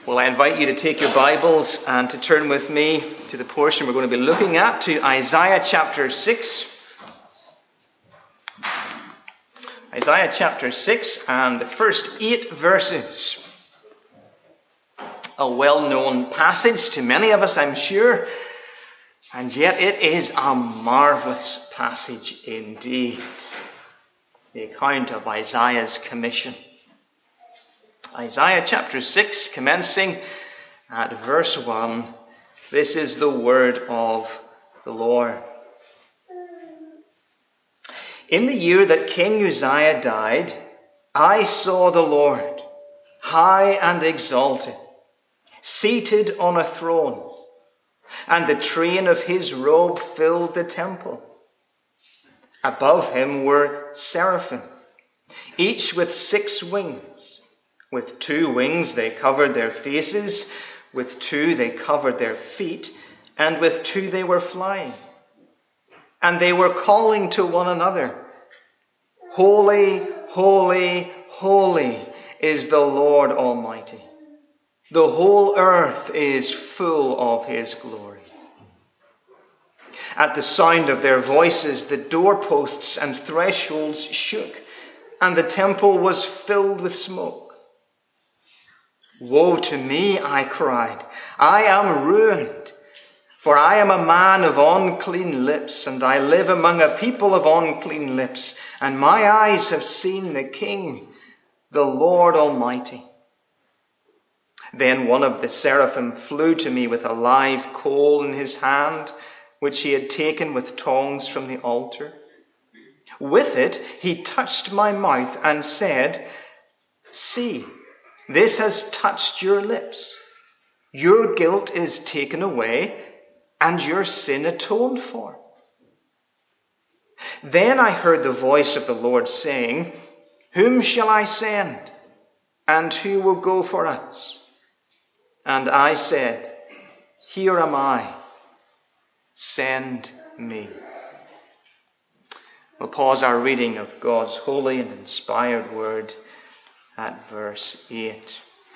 Well, I invite you to take your Bibles and to turn with me to the portion we're going to be looking at, to Isaiah chapter 6. Isaiah chapter 6 and the first 8 verses. A well-known passage to many of us, I'm sure, and yet it is a marvellous passage indeed. The account of Isaiah's commission. Isaiah chapter 6, commencing at verse 1. This is the word of the Lord. In the year that King Uzziah died, I saw the Lord, high and exalted, seated on a throne, and the train of his robe filled the temple. Above him were seraphim, each with 6 wings. With 2 wings they covered their faces, with 2 they covered their feet, and with 2 they were flying. And they were calling to one another, Holy, holy, holy is the Lord Almighty. The whole earth is full of his glory. At the sound of their voices, the doorposts and thresholds shook, and the temple was filled with smoke. Woe to me, I cried. I am ruined, for I am a man of unclean lips, and I live among a people of unclean lips, and my eyes have seen the King, the Lord Almighty. Then one of the seraphim flew to me with a live coal in his hand, which he had taken with tongs from the altar. With it he touched my mouth and said, See, this has touched your lips. Your guilt is taken away, and your sin atoned for. Then I heard the voice of the Lord saying, Whom shall I send? And who will go for us? And I said, Here am I. Send me. We'll pause our reading of God's holy and inspired word at verse 8.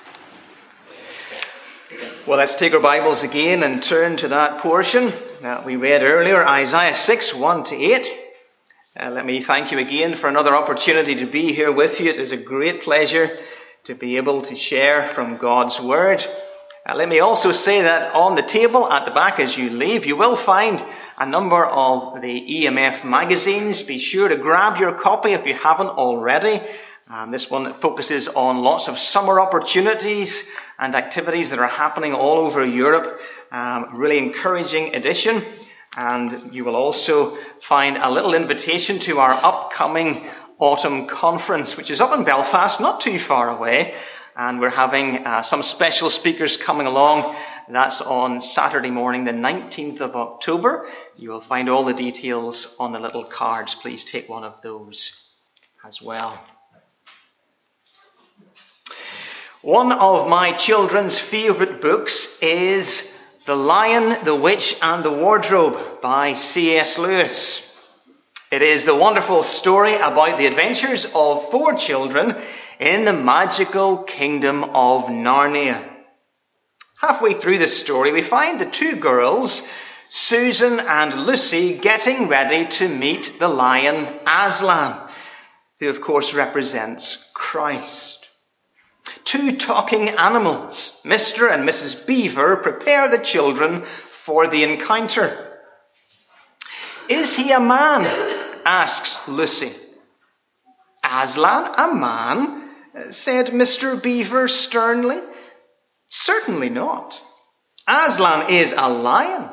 Well, let's take our Bibles again and turn to that portion that we read earlier, Isaiah 6, 1 to 8. Let me thank you again for another opportunity to be here with you. It is a great pleasure to be able to share from God's Word. Let me also say that on the table at the back as you leave, you will find a number of the EMF magazines. Be sure to grab your copy if you haven't already. This one focuses on lots of summer opportunities and activities that are happening all over Europe. Really encouraging edition. And you will also find a little invitation to our upcoming autumn conference, which is up in Belfast, not too far away. And we're having some special speakers coming along. That's on Saturday morning, the 19th of October. You will find all the details on the little cards. Please take one of those as well. One of my children's favourite books is The Lion, the Witch and the Wardrobe by C.S. Lewis. It is the wonderful story about the adventures of 4 children in the magical kingdom of Narnia. Halfway through the story, we find the 2 girls, Susan and Lucy, getting ready to meet the lion Aslan, who of course represents Christ. 2 talking animals, Mr. and Mrs. Beaver, prepare the children for the encounter. Is he a man? Asks Lucy. Aslan, a man? Said Mr. Beaver sternly. Certainly not. Aslan is a lion,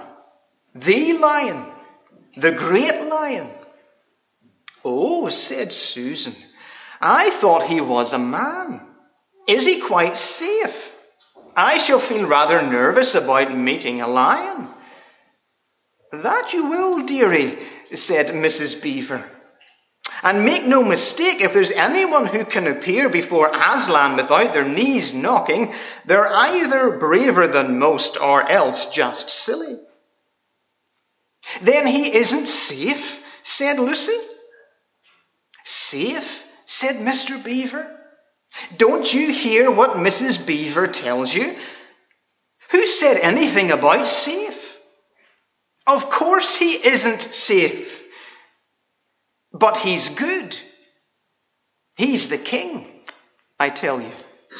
the great lion. Oh, said Susan, I thought he was a man. Is he quite safe? I shall feel rather nervous about meeting a lion. That you will, dearie, said Mrs. Beaver. And make no mistake, if there's anyone who can appear before Aslan without their knees knocking, they're either braver than most or else just silly. Then he isn't safe, said Lucy. Safe, said Mr. Beaver. Don't you hear what Mrs. Beaver tells you? Who said anything about safe? Of course he isn't safe. But he's good. He's the king, I tell you.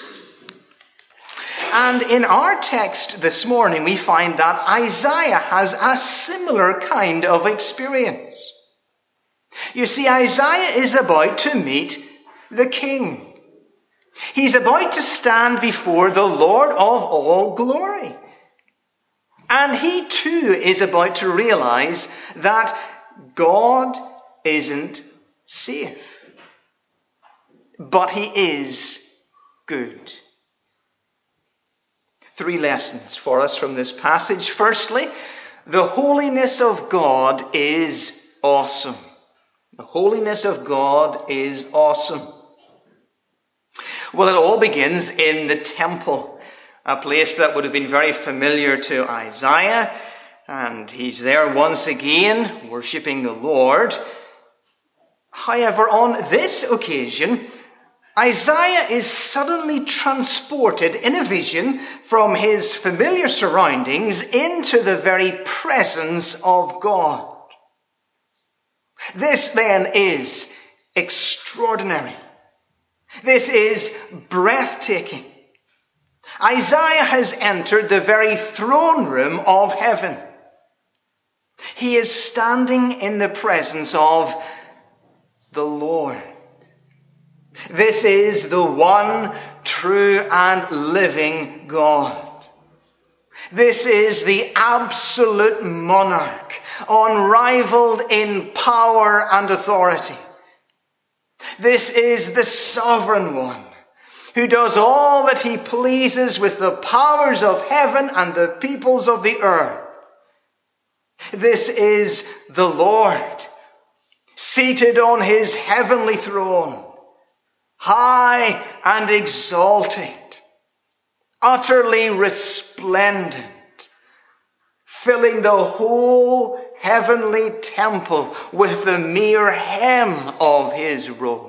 And in our text this morning, we find that Isaiah has a similar kind of experience. You see, Isaiah is about to meet the king. He's about to stand before the Lord of all glory. And he too is about to realize that God isn't safe. But he is good. 3 lessons for us from this passage. Firstly, the holiness of God is awesome. The holiness of God is awesome. Well, it all begins in the temple, a place that would have been very familiar to Isaiah, and he's there once again, worshipping the Lord. However, on this occasion, Isaiah is suddenly transported in a vision from his familiar surroundings into the very presence of God. This then is extraordinary. This is breathtaking. Isaiah has entered the very throne room of heaven. He is standing in the presence of the Lord. This is the one true and living God. This is the absolute monarch, unrivaled in power and authority. This is the sovereign one who does all that he pleases with the powers of heaven and the peoples of the earth. This is the Lord, seated on his heavenly throne, high and exalted, utterly resplendent, filling the whole heavenly temple with the mere hem of his robe.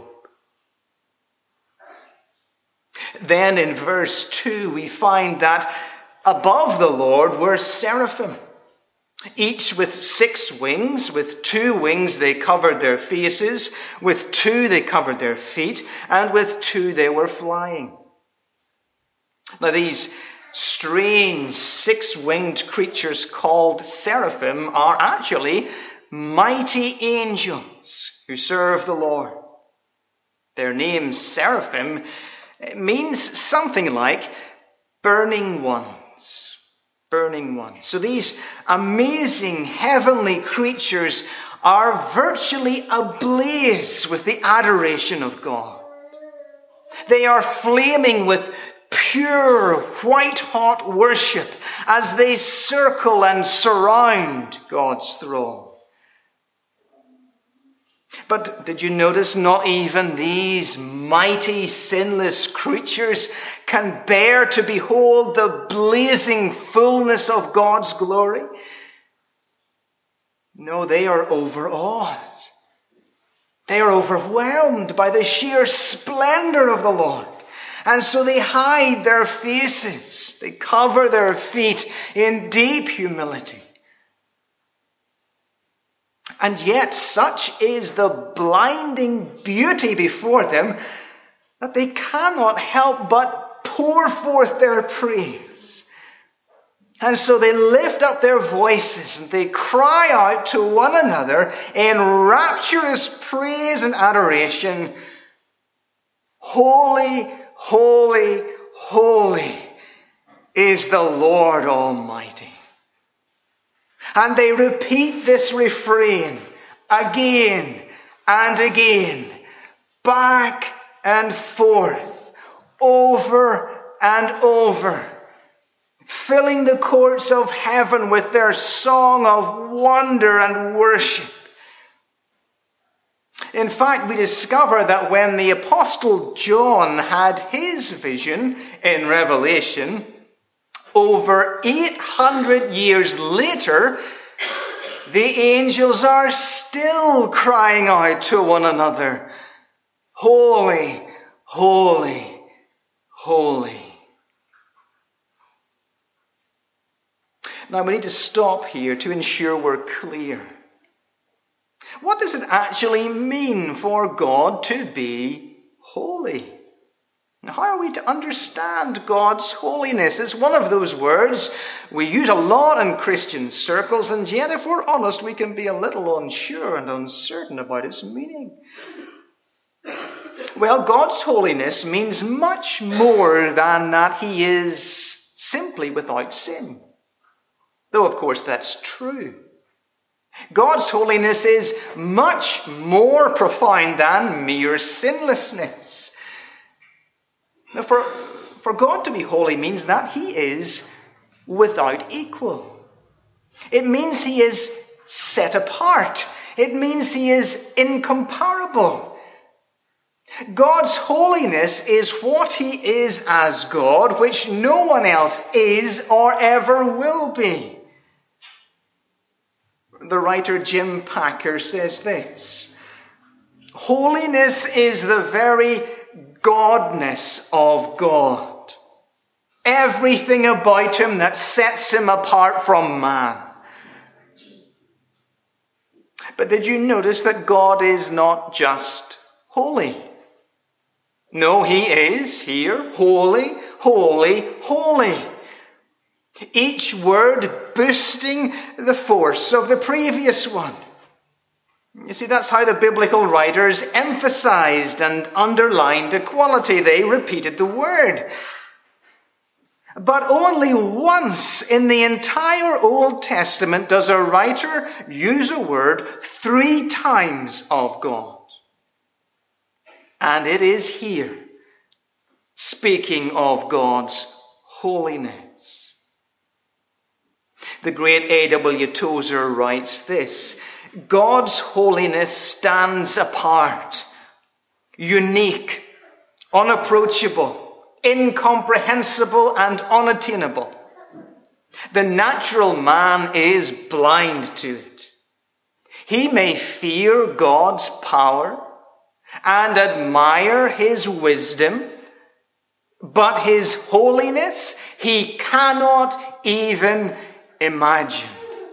Then in verse 2 we find that above the Lord were seraphim, each with 6 wings. With 2 wings they covered their faces, with 2 they covered their feet, and with 2 they were flying. Now these strange 6-winged creatures called seraphim are actually mighty angels who serve the Lord. Their name seraphim means something like burning ones. Burning ones. So these amazing heavenly creatures are virtually ablaze with the adoration of God. They are flaming with pure, white-hot worship as they circle and surround God's throne. But did you notice not even these mighty, sinless creatures can bear to behold the blazing fullness of God's glory? No, they are overawed. They are overwhelmed by the sheer splendor of the Lord. And so they hide their faces. They cover their feet in deep humility. And yet such is the blinding beauty before them that they cannot help but pour forth their praise. And so they lift up their voices and they cry out to one another in rapturous praise and adoration, "Holy, holy, holy is the Lord Almighty." And they repeat this refrain again and again, back and forth, over and over, filling the courts of heaven with their song of wonder and worship. In fact, we discover that when the Apostle John had his vision in Revelation, over 800 years later, the angels are still crying out to one another, "Holy, holy, holy. Now we need to stop here to ensure we're clear. What does it actually mean for God to be holy? How are we to understand God's holiness? It's one of those words we use a lot in Christian circles, and yet, if we're honest, we can be a little unsure and uncertain about its meaning. Well, God's holiness means much more than that He is simply without sin. Though, of course, that's true. God's holiness is much more profound than mere sinlessness. Now, for God to be holy means that He is without equal. It means He is set apart. It means He is incomparable. God's holiness is what He is as God, which no one else is or ever will be. The writer Jim Packer says this: holiness is the very godness of God. Everything about Him that sets Him apart from man. But did you notice that God is not just holy? No, He is here holy, holy, holy. Each word boosting the force of the previous one. You see, that's how the biblical writers emphasized and underlined equality. They repeated the word. But only once in the entire Old Testament does a writer use a word 3 times of God. And it is here, speaking of God's holiness. The great A.W. Tozer writes this: God's holiness stands apart, unique, unapproachable, incomprehensible, and unattainable. The natural man is blind to it. He may fear God's power and admire His wisdom, but His holiness he cannot even imagine.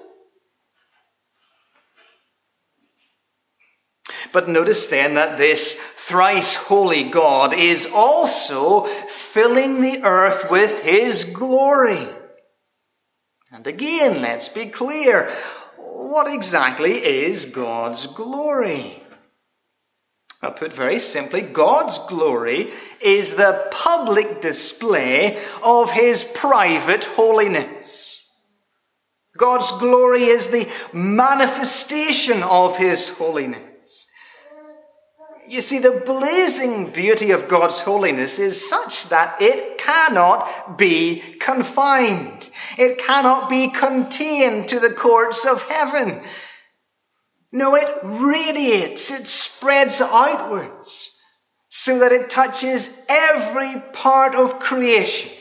But notice then that this thrice holy God is also filling the earth with His glory. And again, let's be clear. What exactly is God's glory? Well, put very simply, God's glory is the public display of His private holiness. God's glory is the manifestation of His holiness. You see, the blazing beauty of God's holiness is such that it cannot be confined. It cannot be contained to the courts of heaven. No, it radiates, it spreads outwards so that it touches every part of creation.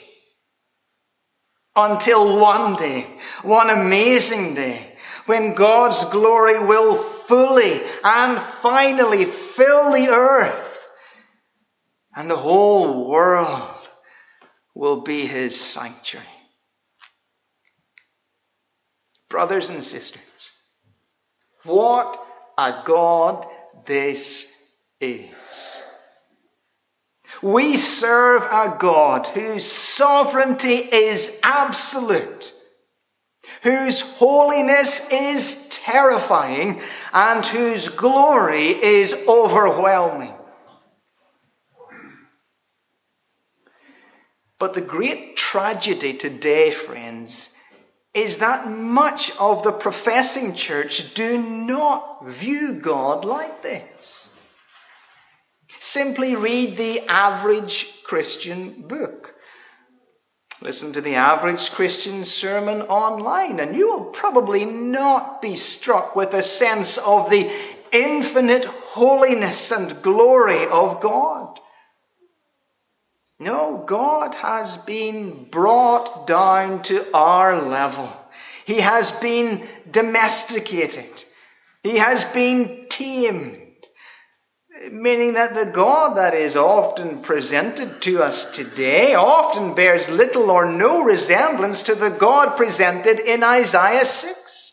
Until one day, one amazing day, when God's glory will fully and finally fill the earth, and the whole world will be His sanctuary. Brothers and sisters, what a God this is. We serve a God whose sovereignty is absolute, whose holiness is terrifying, and whose glory is overwhelming. But the great tragedy today, friends, is that much of the professing church do not view God like this. Simply read the average Christian book. Listen to the average Christian sermon online, and you will probably not be struck with a sense of the infinite holiness and glory of God. No, God has been brought down to our level. He has been domesticated. He has been tamed. meaning that the God that is often presented to us today often bears little or no resemblance to the God presented in Isaiah 6.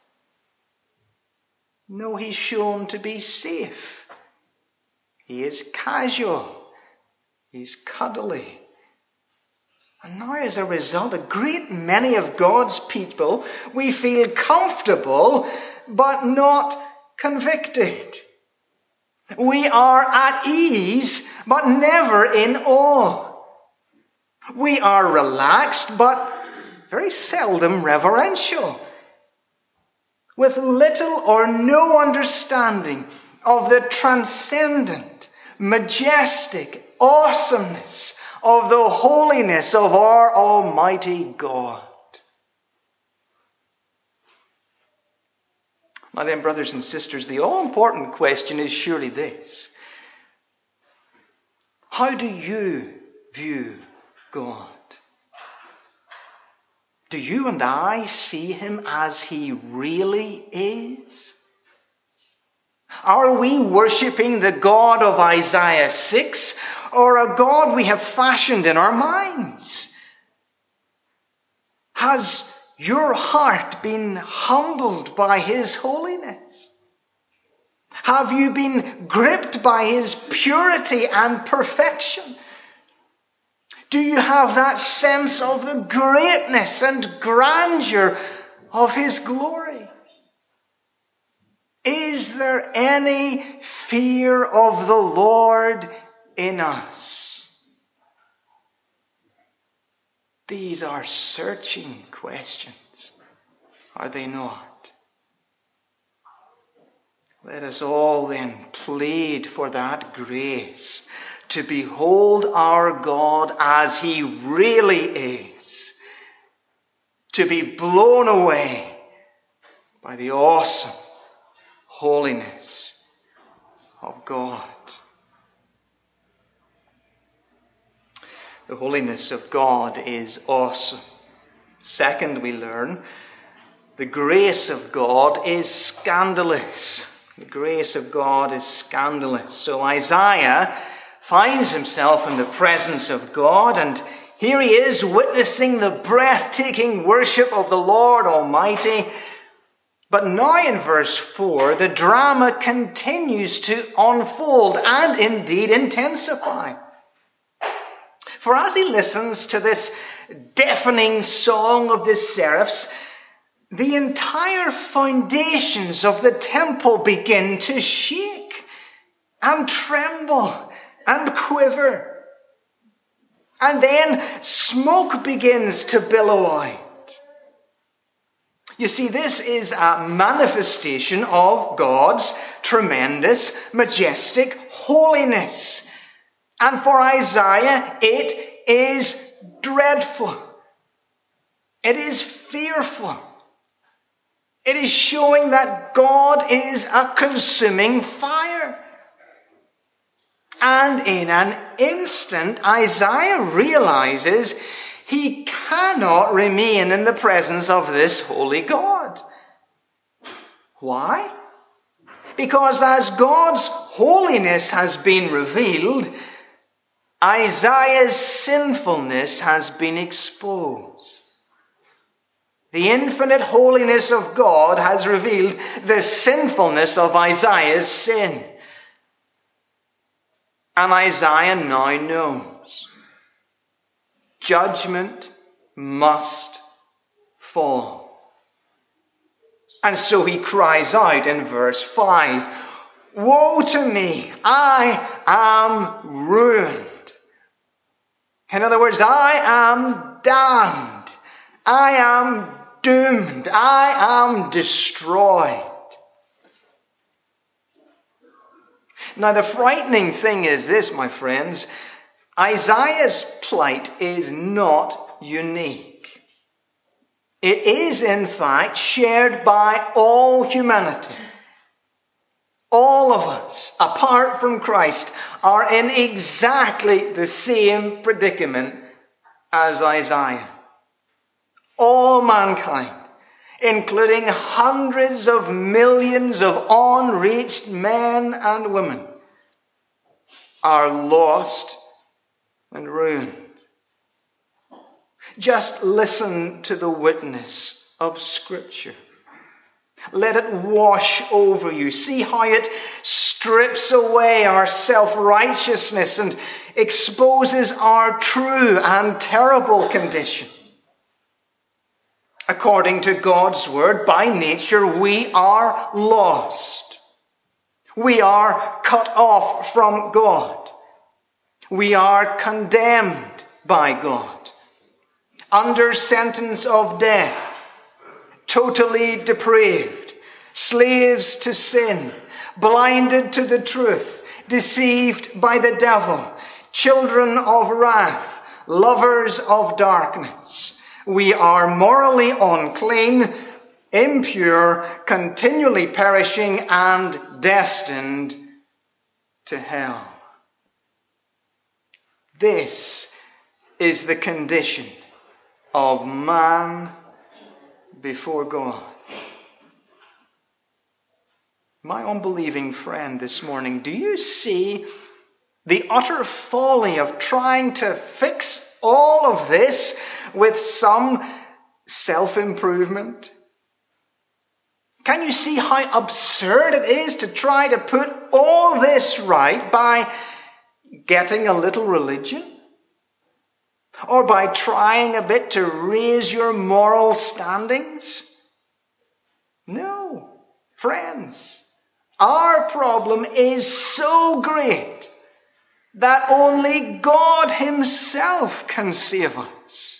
No, he's shown to be safe. He is casual. He's cuddly. And now, as a result, a great many of God's people, we feel comfortable but not convicted. We are at ease but never in awe. We are relaxed but very seldom reverential, with little or no understanding of the transcendent, majestic awesomeness of the holiness of our Almighty God. Now then, brothers and sisters, the all-important question is surely this: how do you view God? Do you and I see him as he really is? Are we worshipping the God of Isaiah 6, or a God we have fashioned in our minds? Has your heart been humbled by his holiness? Have you been gripped by his purity and perfection? Do you have that sense of the greatness and grandeur of his glory? Is there any fear of the Lord in us? These are searching questions, are they not? Let us all then plead for that grace to behold our God as he really is, to be blown away by the awesome holiness of God. The holiness of God is awesome. Second, we learn, the grace of God is scandalous. The grace of God is scandalous. So Isaiah finds himself in the presence of God, and here he is witnessing the breathtaking worship of the Lord Almighty. But now in verse 4, the drama continues to unfold and indeed intensify. For as he listens to this deafening song of the seraphs, the entire foundations of the temple begin to shake and tremble and quiver. And then smoke begins to billow out. You see, this is a manifestation of God's tremendous, majestic holiness. And for Isaiah, it is dreadful. It is fearful. It is showing that God is a consuming fire. And in an instant, Isaiah realizes he cannot remain in the presence of this holy God. Why? Because as God's holiness has been revealed, Isaiah's sinfulness has been exposed. The infinite holiness of God has revealed the sinfulness of Isaiah's sin. And Isaiah now knows judgment must fall. And so he cries out in verse 5, "Woe to me, I am ruined." In other words, I am damned. I am doomed. I am destroyed. Now, the frightening thing is this, my friends. Isaiah's plight is not unique. It is, in fact, shared by all humanity. All of us, apart from Christ, are in exactly the same predicament as Isaiah. All mankind, including hundreds of millions of unreached men and women, are lost and ruined. Just listen to the witness of Scripture. Let it wash over you. See how it strips away our self-righteousness and exposes our true and terrible condition. According to God's word, by nature we are lost. We are cut off from God. We are condemned by God, under sentence of death, totally depraved, slaves to sin, blinded to the truth, deceived by the devil, children of wrath, lovers of darkness. We are morally unclean, impure, continually perishing, and destined to hell. This is the condition of man before God. My unbelieving friend this morning, do you see the utter folly of trying to fix all of this with some self-improvement? Can you see how absurd it is to try to put all this right by getting a little religion? Or by trying a bit to raise your moral standings? No, friends. Our problem is so great that only God Himself can save us.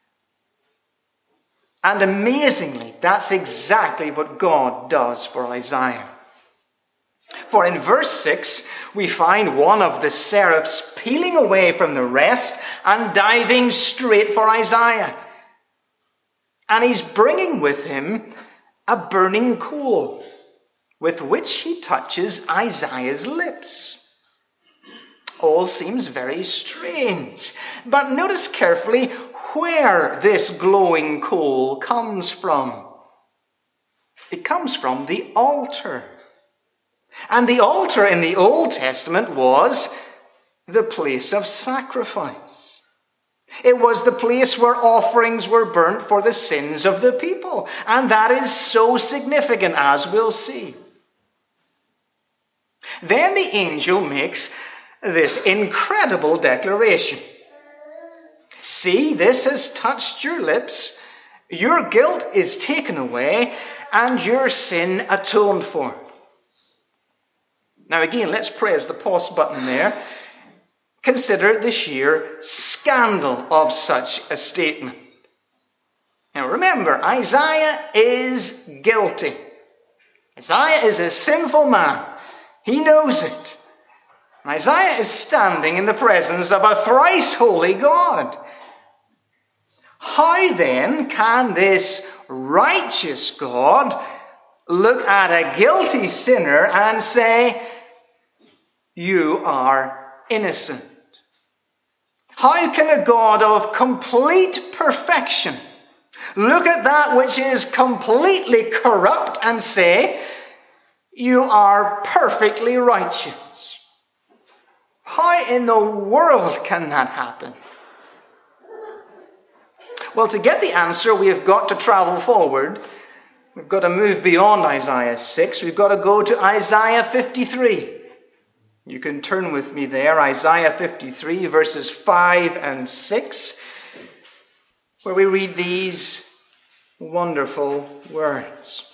And amazingly, that's exactly what God does for Isaiah. For in verse 6, we find one of the seraphs peeling away from the rest and diving straight for Isaiah. And he's bringing with him a burning coal, with which he touches Isaiah's lips. All seems very strange, but notice carefully where this glowing coal comes from. It comes from the altar. And the altar in the Old Testament was the place of sacrifice. It was the place where offerings were burnt for the sins of the people. And that is so significant, as we'll see. Then the angel makes this incredible declaration. See, this has touched your lips. Your guilt is taken away and your sin atoned for. Now again, let's press the pause button there. Consider the sheer scandal of such a statement. Now remember, Isaiah is guilty. Isaiah is a sinful man. He knows it. Isaiah is standing in the presence of a thrice holy God. How then can this righteous God look at a guilty sinner and say, you are innocent? How can a God of complete perfection look at that which is completely corrupt and say, you are perfectly righteous? How in the world can that happen? Well, to get the answer, we have got to travel forward. We've got to move beyond Isaiah 6. We've got to go to Isaiah 53. You can turn with me there, Isaiah 53, verses 5 and 6, where we read these wonderful words.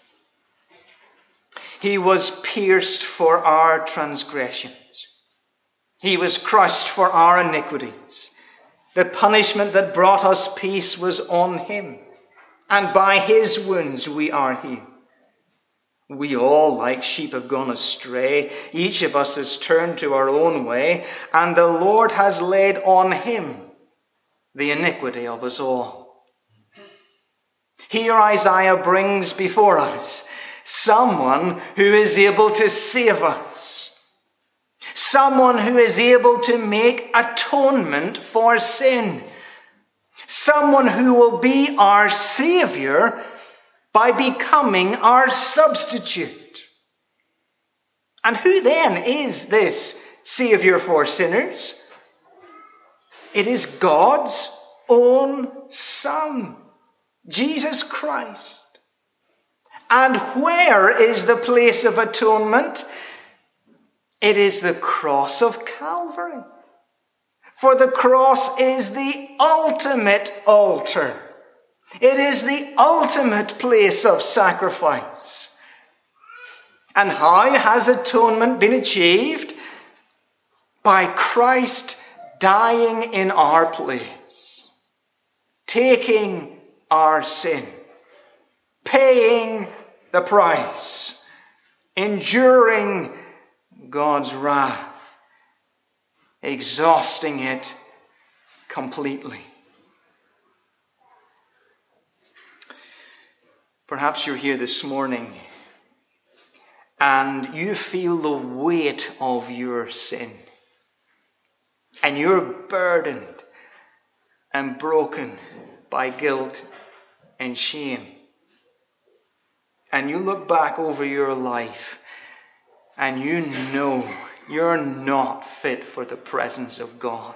He was pierced for our transgressions. He was crushed for our iniquities. The punishment that brought us peace was on him, and by his wounds we are healed. We all, like sheep, have gone astray. Each of us has turned to our own way, and the Lord has laid on him the iniquity of us all. Here Isaiah brings before us someone who is able to save us. Someone who is able to make atonement for sin. Someone who will be our Savior by becoming our substitute. And who then is this Savior for sinners. It is God's own Son, Jesus Christ. And where is the place of atonement? It is the cross of Calvary. For the cross is the ultimate altar. It is the ultimate place of sacrifice. And how has atonement been achieved? By Christ dying in our place, taking our sin, paying the price, enduring God's wrath, exhausting it completely. Perhaps you're here this morning and you feel the weight of your sin, and you're burdened and broken by guilt and shame. And you look back over your life and you know you're not fit for the presence of God.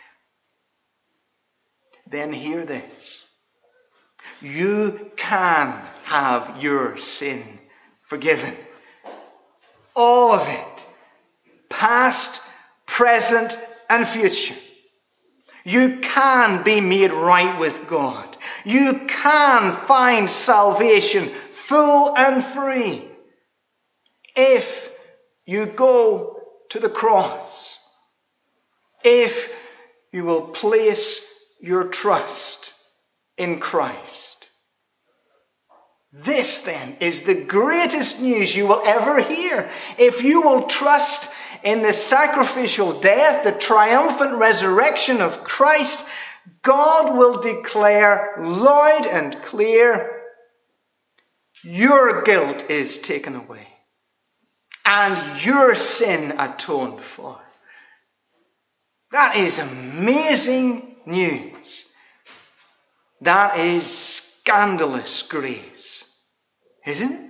Then hear this. You can have your sin forgiven. All of it. Past, present, and future. You can be made right with God. You can find salvation full and free if you go to the cross. If you will place your trust in Christ. This then is the greatest news you will ever hear. If you will trust in the sacrificial death, the triumphant resurrection of Christ, God will declare loud and clear, your guilt is taken away and your sin atoned for. That is amazing news. That is scandalous grace, isn't it?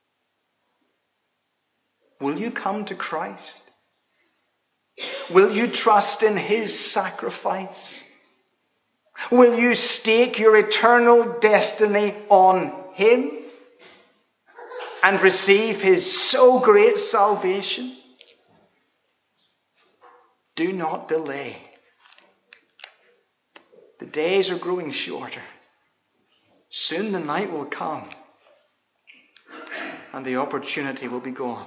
Will you come to Christ? Will you trust in his sacrifice? Will you stake your eternal destiny on him and receive his so great salvation? Do not delay. The days are growing shorter. Soon the night will come and the opportunity will be gone.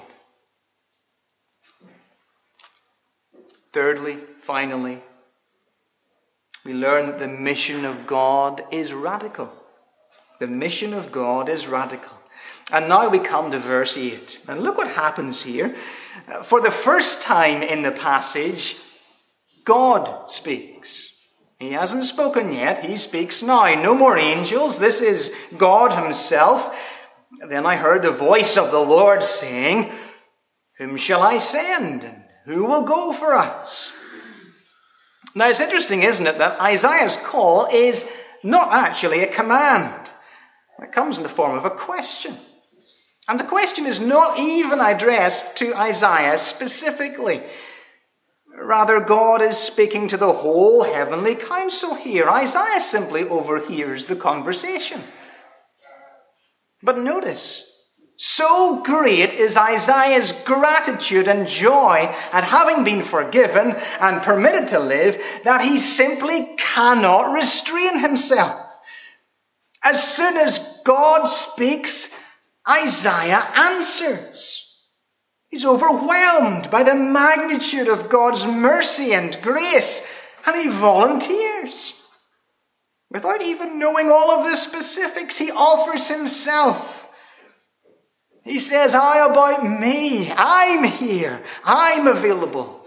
Thirdly, finally, we learn that the mission of God is radical. The mission of God is radical. And now we come to verse 8. And look what happens here. For the first time in the passage, God speaks. He hasn't spoken yet. He speaks now. No more angels. This is God himself. Then I heard the voice of the Lord saying, whom shall I send? And who will go for us? Now it's interesting, isn't it, that Isaiah's call is not actually a command. It comes in the form of a question. And the question is not even addressed to Isaiah specifically. Rather, God is speaking to the whole heavenly council here. Isaiah simply overhears the conversation. But notice, so great is Isaiah's gratitude and joy at having been forgiven and permitted to live that he simply cannot restrain himself. As soon as God speaks, Isaiah answers. He's overwhelmed by the magnitude of God's mercy and grace, and he volunteers. Without even knowing all of the specifics, he offers himself. He says, how about me? I'm here. I'm available.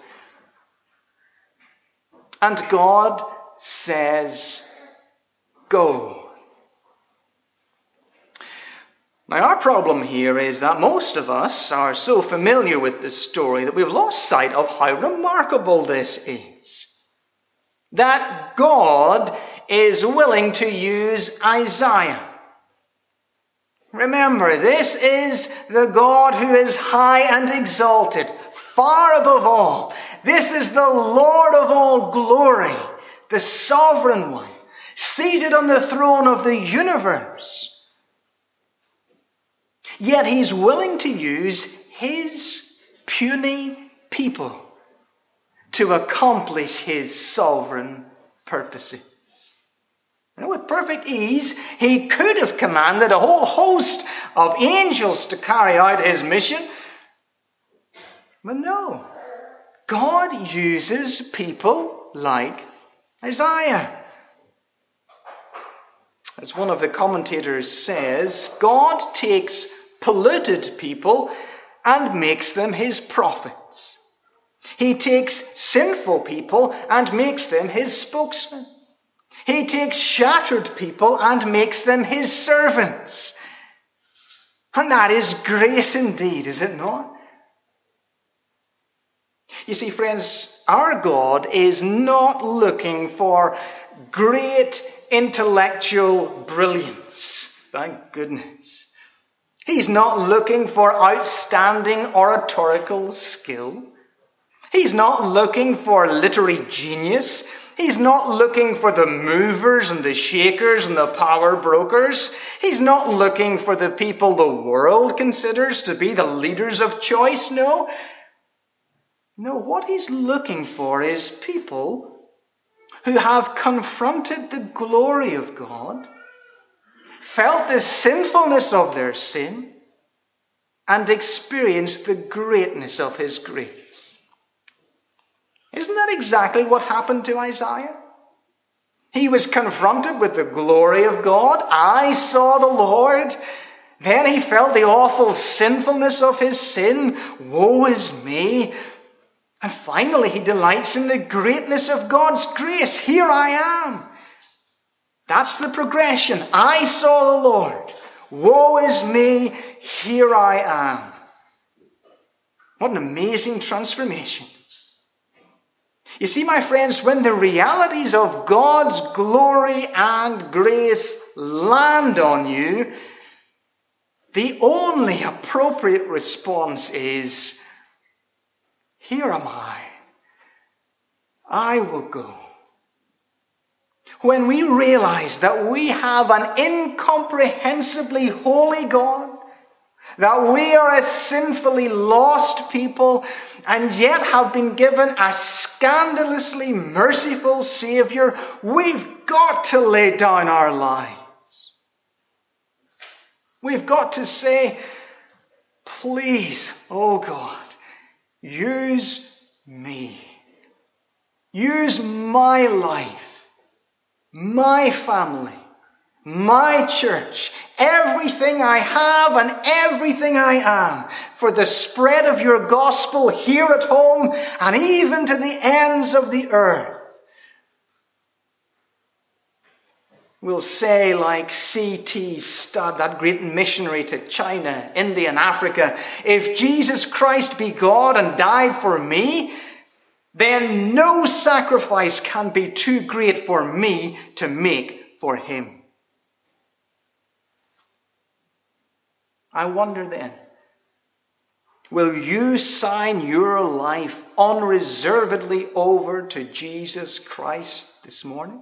And God says, go. Now, our problem here is that most of us are so familiar with this story that we've lost sight of how remarkable this is. That God is willing to use Isaiah. Remember, this is the God who is high and exalted, far above all. This is the Lord of all glory, the sovereign one, seated on the throne of the universe. Yet he's willing to use his puny people to accomplish his sovereign purposes. And with perfect ease, he could have commanded a whole host of angels to carry out his mission. But no, God uses people like Isaiah. As one of the commentators says, God takes polluted people and makes them his prophets. He takes sinful people and makes them his spokesmen. He takes shattered people and makes them his servants. And that is grace indeed, is it not? You see, friends, our God is not looking for great intellectual brilliance. Thank goodness. He's not looking for outstanding oratorical skill. He's not looking for literary genius. He's not looking for the movers and the shakers and the power brokers. He's not looking for the people the world considers to be the leaders of choice. No, what he's looking for is people who have confronted the glory of God, felt the sinfulness of their sin, and experienced the greatness of his grace. Isn't that exactly what happened to Isaiah? He was confronted with the glory of God. I saw the Lord. Then he felt the awful sinfulness of his sin. Woe is me. And finally he delights in the greatness of God's grace. Here I am. That's the progression. I saw the Lord. Woe is me. Here I am. What an amazing transformation. You see, my friends, when the realities of God's glory and grace land on you, the only appropriate response is, here am I will go. When we realize that we have an incomprehensibly holy God, that we are a sinfully lost people, and yet have been given a scandalously merciful Savior, we've got to lay down our lives. We've got to say, please, oh God, use me. Use my life, my family, my church, everything I have and everything I am, for the spread of your gospel here at home and even to the ends of the earth. We'll say, like C.T. Studd, that great missionary to China, India and Africa, if Jesus Christ be God and died for me, then no sacrifice can be too great for me to make for him. I wonder then, will you sign your life unreservedly over to Jesus Christ this morning?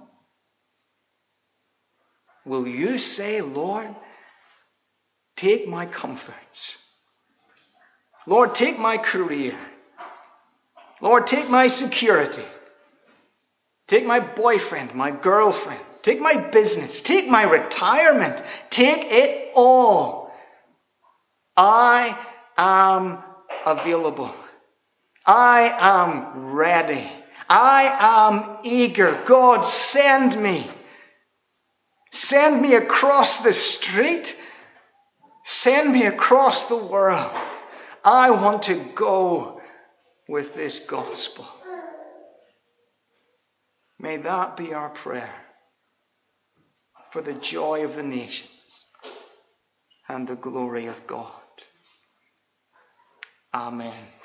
Will you say, Lord, take my comforts. Lord, take my career. Lord, take my security. Take my boyfriend, my girlfriend. Take my business. Take my retirement. Take it all. I am available. I am ready. I am eager. God, send me. Send me across the street. Send me across the world. I want to go with this gospel. May that be our prayer for the joy of the nations and the glory of God. Amen.